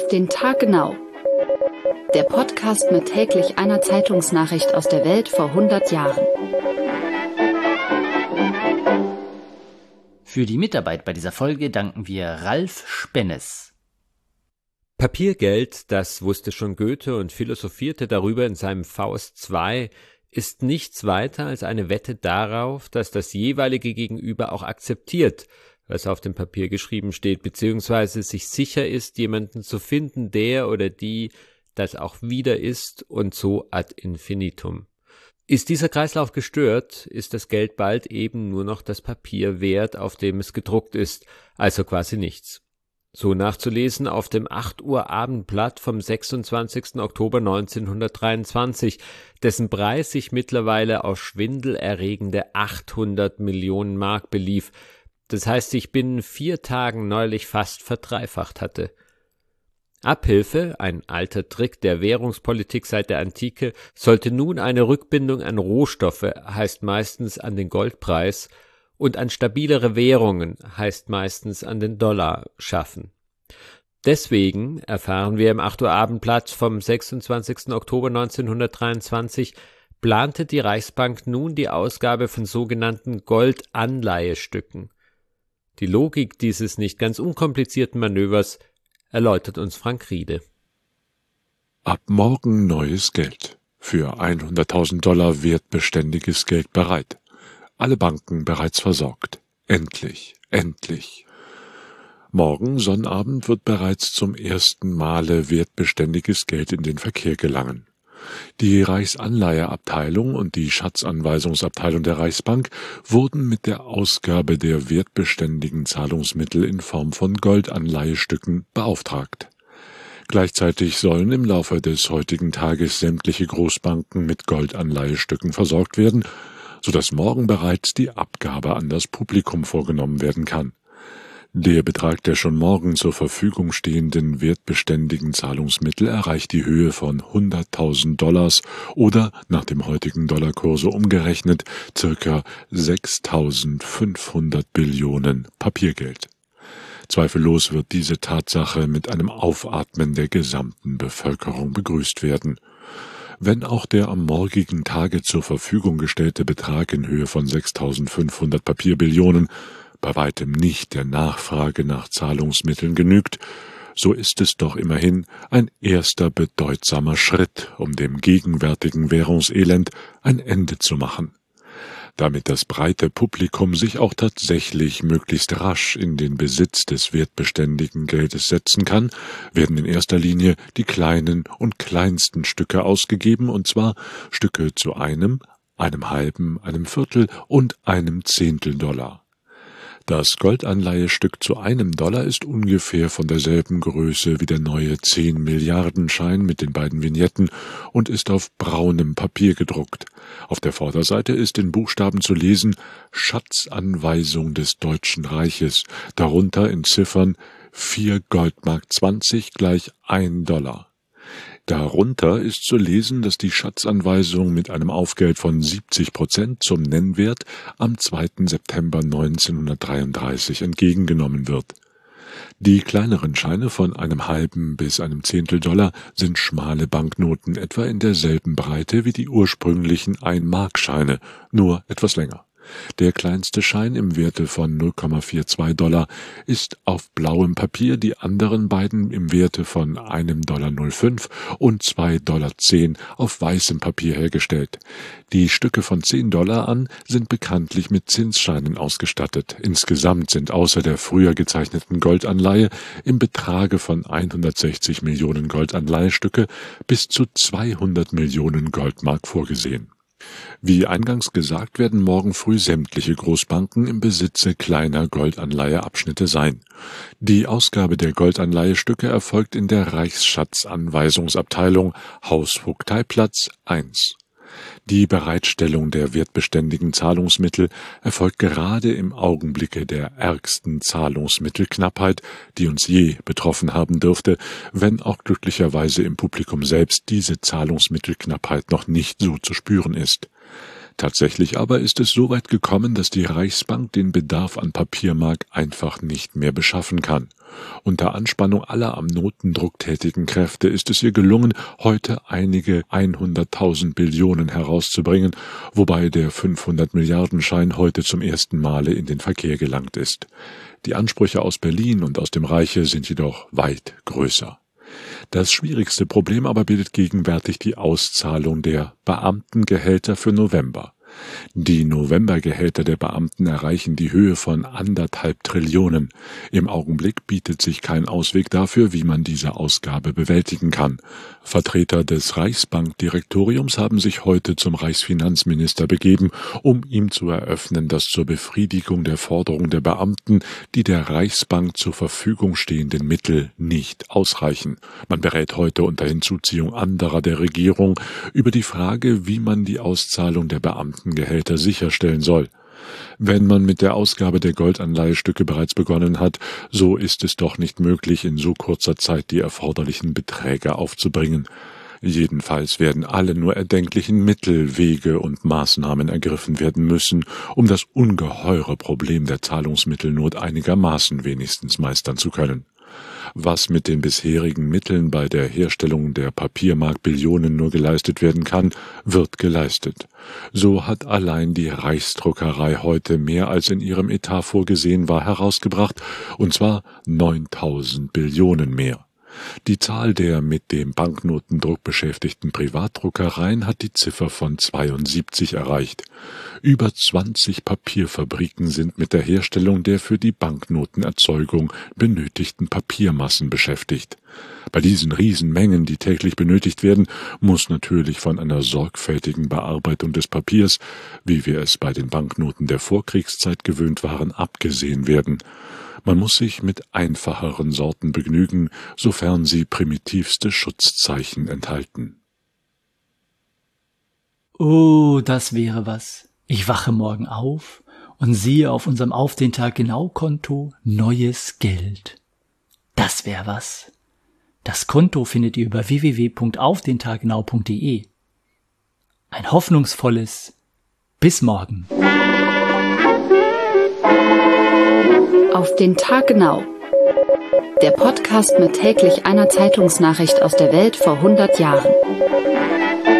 Auf den Tag genau. Der Podcast mit täglich einer Zeitungsnachricht aus der Welt vor 100 Jahren. Für die Mitarbeit bei dieser Folge danken wir Ralf Spennes. Papiergeld, das wusste schon Goethe und philosophierte darüber in seinem Faust II, ist nichts weiter als eine Wette darauf, dass das jeweilige Gegenüber auch akzeptiert, was auf dem Papier geschrieben steht, beziehungsweise sich sicher ist, jemanden zu finden, der oder die das auch wieder ist und so ad infinitum. Ist dieser Kreislauf gestört, ist das Geld bald eben nur noch das Papier wert, auf dem es gedruckt ist, also quasi nichts. So nachzulesen auf dem 8 Uhr Abendblatt vom 26. Oktober 1923, dessen Preis sich mittlerweile auf schwindelerregende 800 Millionen Mark belief, das heißt sich binnen 4 Tagen neulich fast verdreifacht hatte. Abhilfe, ein alter Trick der Währungspolitik seit der Antike, sollte nun eine Rückbindung an Rohstoffe, heißt meistens an den Goldpreis, und an stabilere Währungen, heißt meistens an den Dollar, schaffen. Deswegen, erfahren wir im 8 Uhr Abendblatt vom 26. Oktober 1923, plante die Reichsbank nun die Ausgabe von sogenannten Goldanleihestücken. Die Logik dieses nicht ganz unkomplizierten Manövers erläutert uns Frank Riede. Ab morgen neues Geld. Für 100.000 Dollar wertbeständiges Geld bereit. Alle Banken bereits versorgt. Endlich, endlich. Morgen, Sonnabend, wird bereits zum ersten Male wertbeständiges Geld in den Verkehr gelangen. Die Reichsanleiheabteilung und die Schatzanweisungsabteilung der Reichsbank wurden mit der Ausgabe der wertbeständigen Zahlungsmittel in Form von Goldanleihestücken beauftragt. Gleichzeitig sollen im Laufe des heutigen Tages sämtliche Großbanken mit Goldanleihestücken versorgt werden, sodass morgen bereits die Abgabe an das Publikum vorgenommen werden kann. Der Betrag der schon morgen zur Verfügung stehenden wertbeständigen Zahlungsmittel erreicht die Höhe von 100.000 Dollars oder, nach dem heutigen Dollarkurse umgerechnet, ca. 6.500 Billionen Papiergeld. Zweifellos wird diese Tatsache mit einem Aufatmen der gesamten Bevölkerung begrüßt werden. Wenn auch der am morgigen Tage zur Verfügung gestellte Betrag in Höhe von 6.500 Papierbillionen bei weitem nicht der Nachfrage nach Zahlungsmitteln genügt, so ist es doch immerhin ein erster bedeutsamer Schritt, um dem gegenwärtigen Währungselend ein Ende zu machen. Damit das breite Publikum sich auch tatsächlich möglichst rasch in den Besitz des wertbeständigen Geldes setzen kann, werden in erster Linie die kleinen und kleinsten Stücke ausgegeben, und zwar Stücke zu einem halben, einem Viertel und einem Zehntel Dollar. Das Goldanleihestück zu $1 ist ungefähr von derselben Größe wie der neue 10-Milliarden-Schein mit den beiden Vignetten und ist auf braunem Papier gedruckt. Auf der Vorderseite ist in Buchstaben zu lesen: Schatzanweisung des Deutschen Reiches, darunter in Ziffern 4 Goldmark 20 gleich $1. Darunter ist zu lesen, dass die Schatzanweisung mit einem Aufgeld von 70% zum Nennwert am 2. September 1933 entgegengenommen wird. Die kleineren Scheine von einem halben bis einem Zehntel Dollar sind schmale Banknoten, etwa in derselben Breite wie die ursprünglichen 1-Mark-Scheine, nur etwas länger. Der kleinste Schein im Werte von 0,42 Dollar ist auf blauem Papier, die anderen beiden im Werte von $1,05 und $2,10 auf weißem Papier hergestellt. Die Stücke von $10 an sind bekanntlich mit Zinsscheinen ausgestattet. Insgesamt sind außer der früher gezeichneten Goldanleihe im Betrage von 160 Millionen Goldanleihestücke bis zu 200 Millionen Goldmark vorgesehen. Wie eingangs gesagt, werden morgen früh sämtliche Großbanken im Besitze kleiner Goldanleiheabschnitte sein. Die Ausgabe der Goldanleihestücke erfolgt in der Reichsschatzanweisungsabteilung, Hausvogteiplatz 1. Die Bereitstellung der wertbeständigen Zahlungsmittel erfolgt gerade im Augenblicke der ärgsten Zahlungsmittelknappheit, die uns je betroffen haben dürfte, wenn auch glücklicherweise im Publikum selbst diese Zahlungsmittelknappheit noch nicht so zu spüren ist. Tatsächlich aber ist es so weit gekommen, dass die Reichsbank den Bedarf an Papiermark einfach nicht mehr beschaffen kann. Unter Anspannung aller am Notendruck tätigen Kräfte ist es ihr gelungen, heute einige 100.000 Billionen herauszubringen, wobei der 500-Milliarden-Schein heute zum ersten Male in den Verkehr gelangt ist. Die Ansprüche aus Berlin und aus dem Reiche sind jedoch weit größer. Das schwierigste Problem aber bildet gegenwärtig die Auszahlung der Beamtengehälter für November. Die Novembergehälter der Beamten erreichen die Höhe von 1,5 Trillionen. Im Augenblick bietet sich kein Ausweg dafür, wie man diese Ausgabe bewältigen kann. Vertreter des Reichsbankdirektoriums haben sich heute zum Reichsfinanzminister begeben, um ihm zu eröffnen, dass zur Befriedigung der Forderung der Beamten die der Reichsbank zur Verfügung stehenden Mittel nicht ausreichen. Man berät heute unter Hinzuziehung anderer der Regierung über die Frage, wie man die Auszahlung der Beamtengehälter sicherstellen soll. Wenn man mit der Ausgabe der Goldanleihestücke bereits begonnen hat, so ist es doch nicht möglich, in so kurzer Zeit die erforderlichen Beträge aufzubringen. Jedenfalls werden alle nur erdenklichen Mittel, Wege und Maßnahmen ergriffen werden müssen, um das ungeheure Problem der Zahlungsmittelnot einigermaßen wenigstens meistern zu können. Was mit den bisherigen Mitteln bei der Herstellung der Papiermark-Billionen nur geleistet werden kann, wird geleistet. So hat allein die Reichsdruckerei heute mehr als in ihrem Etat vorgesehen war herausgebracht, und zwar 9.000 Billionen mehr. Die Zahl der mit dem Banknotendruck beschäftigten Privatdruckereien hat die Ziffer von 72 erreicht. Über 20 Papierfabriken sind mit der Herstellung der für die Banknotenerzeugung benötigten Papiermassen beschäftigt. Bei diesen Riesenmengen, die täglich benötigt werden, muss natürlich von einer sorgfältigen Bearbeitung des Papiers, wie wir es bei den Banknoten der Vorkriegszeit gewöhnt waren, abgesehen werden. Man muss sich mit einfacheren Sorten begnügen, sofern sie primitivste Schutzzeichen enthalten. Oh, das wäre was. Ich wache morgen auf und sehe auf unserem Auf den Tag genau Konto neues Geld. Das wäre was. Das Konto findet ihr über www.aufdentaggenau.de. Ein hoffnungsvolles Bis morgen. Auf den Tag genau. Der Podcast mit täglich einer Zeitungsnachricht aus der Welt vor 100 Jahren.